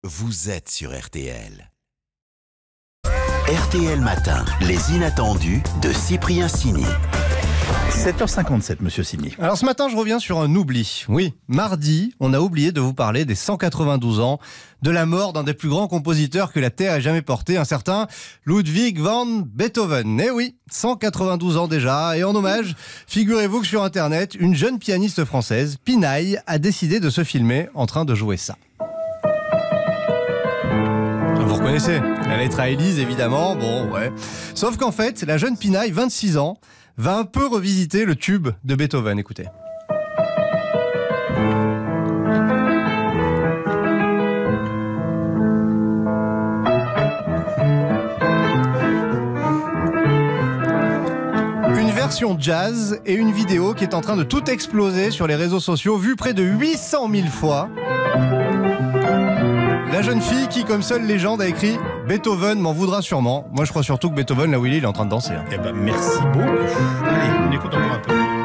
vous êtes sur RTL. RTL Matin, les inattendus de Cyprien Signy. 7h57, monsieur Signy. Alors ce matin, je reviens sur un oubli. Oui, mardi, on a oublié de vous parler des 192 ans de la mort d'un des plus grands compositeurs que la Terre ait jamais porté, un certain Ludwig van Beethoven. Eh oui, 192 ans déjà. Et en hommage, figurez-vous que sur Internet, une jeune pianiste française, Pinaille, a décidé de se filmer en train de jouer ça. Vous reconnaissez, la lettre à Élise, évidemment, bon, ouais. Sauf qu'en fait, la jeune Pinaille, 26 ans, va un peu revisiter le tube de Beethoven, écoutez. Une version jazz et une vidéo qui est en train de tout exploser sur les réseaux sociaux, vue près de 800 000 fois. La jeune fille qui, comme seule légende, a écrit « Beethoven m'en voudra sûrement ». Moi, je crois surtout que Beethoven, là où il est en train de danser. Eh ben, merci beaucoup. Allez, on écoute encore un peu.